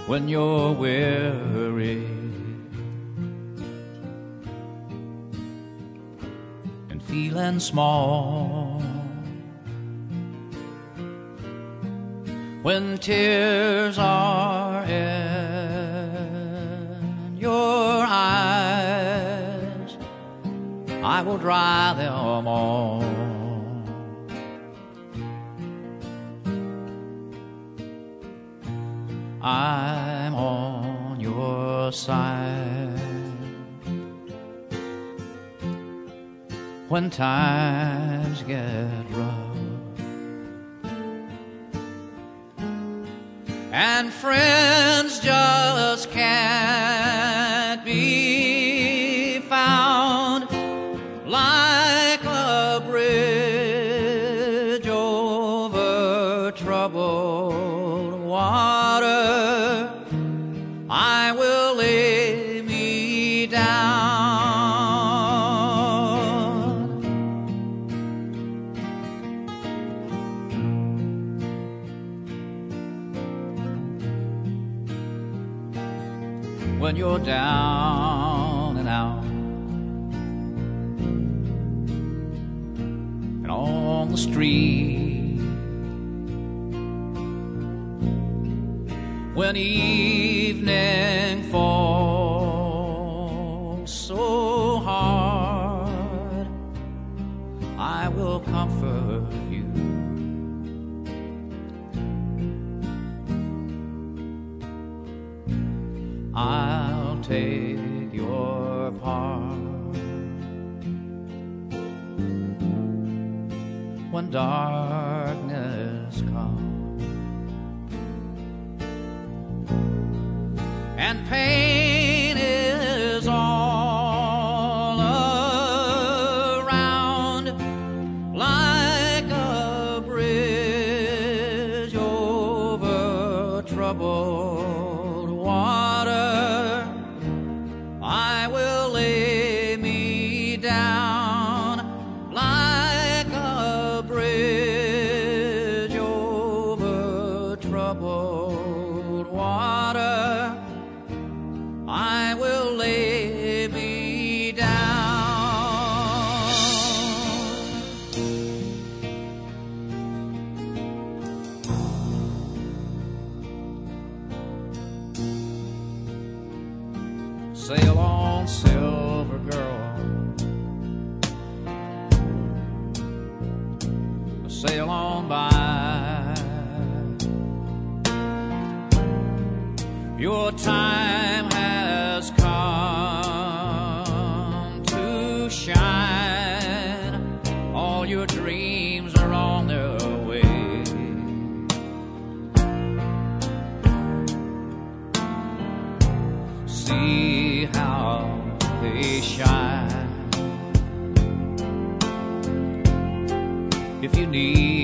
when you're weary and feeling small, when tears are in your eyes, I will dry them all. I'm on your side when times get rough and friends just can't be found, like a bridge over troubled water. I will lay me down. When you're down and out and on the street, when evening falls so hard, I will comfort you. I'll take your part when darkness comes and pain is all around, like a bridge over troubled water. I will lay me down, like a bridge over troubled water. I will lay me down. Sail on, silver girl, sail on by. Your time has come to shine. All your dreams are on their way. See how they shine. If you need